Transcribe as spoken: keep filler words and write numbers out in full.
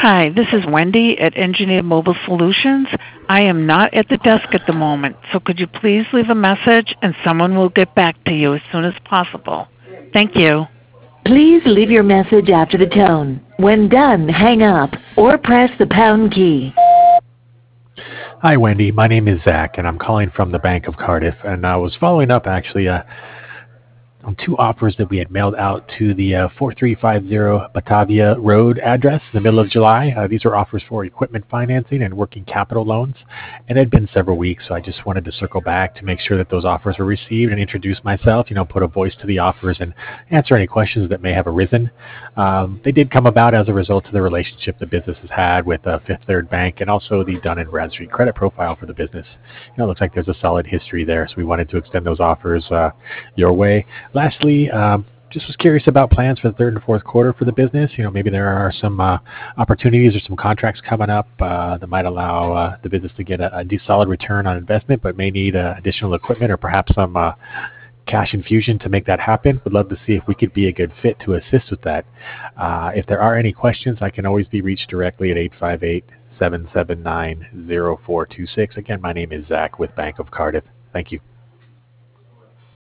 Hi, this is Wendy at Engineered Mobile Solutions. I am not at the desk at the moment, so could you please leave a message and someone will get back to you as soon as possible. Thank you. Please leave your message after the tone. When done, hang up or press the pound key. Hi, Wendy. My name is Zach, and I'm calling from the Bank of Cardiff. And I was following up, actually, uh, on two offers that we had mailed out to the uh, four three five zero Batavia Road address in the middle of July. Uh, these are offers for equipment financing and working capital loans. And it had been several weeks, so I just wanted to circle back to make sure that those offers were received and introduce myself, you know, put a voice to the offers and answer any questions that may have arisen. Um, they did come about as a result of the relationship the business has had with uh, Fifth Third Bank and also the Dun and Bradstreet credit profile for the business. You know, it looks like there's a solid history there, so we wanted to extend those offers uh, your way. Lastly, um, just was curious about plans for the third and fourth quarter for the business. You know, maybe there are some uh, opportunities or some contracts coming up uh, that might allow uh, the business to get a, a solid return on investment, but may need uh, additional equipment or perhaps some uh, cash infusion to make that happen. Would love to see if we could be a good fit to assist with that. Uh, if there are any questions, I can always be reached directly at eight five eight, seven seven nine, zero four two six. Again, my name is Zach with Bank of Cardiff. Thank you.